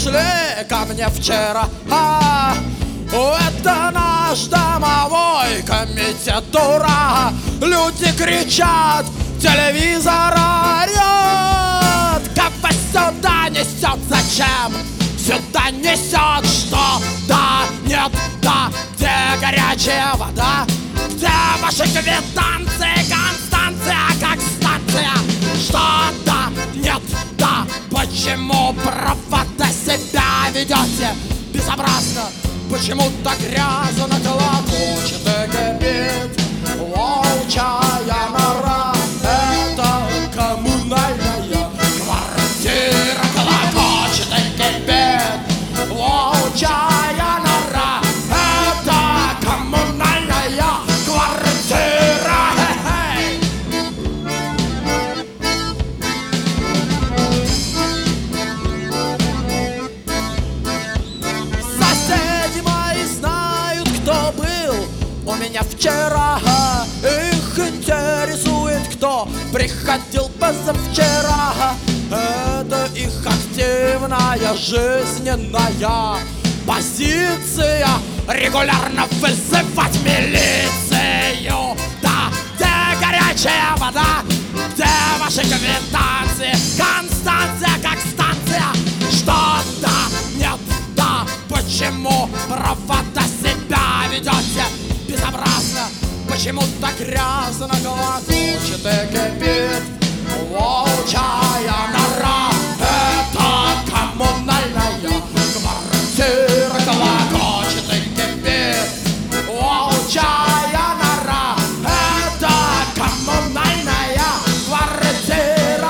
пришли ко мне вчера. Это наш домовой комитет, ура! Люди кричат, телевизор орёт. Кого сюда несет, зачем? Сюда несет что? Да, нет, да. Где горячая вода? Где ваши квитанции? Констанция как станция. Что? Да, нет, да. Почему провода себя ведете безобразно? Почему так грязно клокочет и кипит волчья нора? Это коммунальная квартира. Клокочет и кипит волчья нора. Это коммунальная квартира. Хе-хей! Соседи мои знают, кто был у меня вчера. Их интересует, кто приходил позавчера. Это их активная жизненная позиция регулярно вызывать милицию. Да, где горячая вода? Где ваши квитанции? Констанция как станция. Что? Да, нет, да. Почему провода себя ведете безобразно? Почему так грязно клокочет и кипит волчья нора? Это коммунальная квартира. Клокочет и кипит волчья нора. Это коммунальная квартира.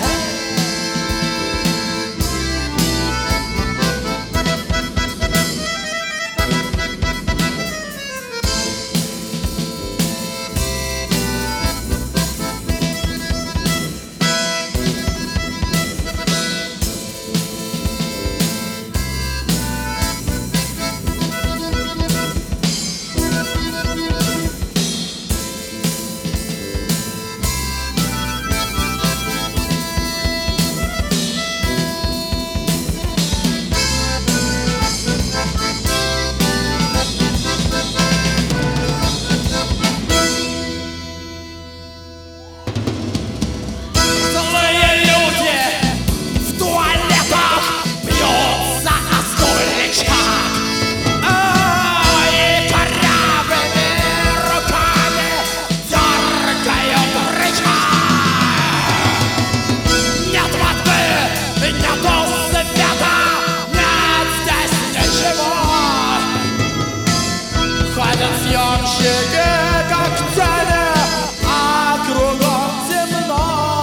Ходят съемщики, как тени, а кругом темно.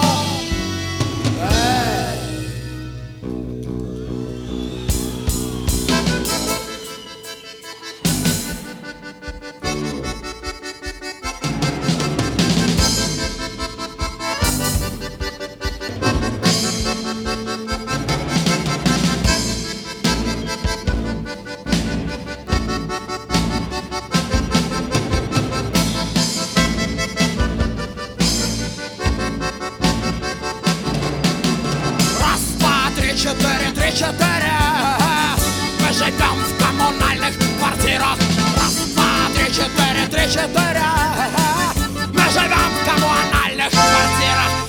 Три-четыре. Мы живем в коммунальных квартирах. Раз, два, три, четыре, три-четыре. Мы живем в коммунальных квартирах.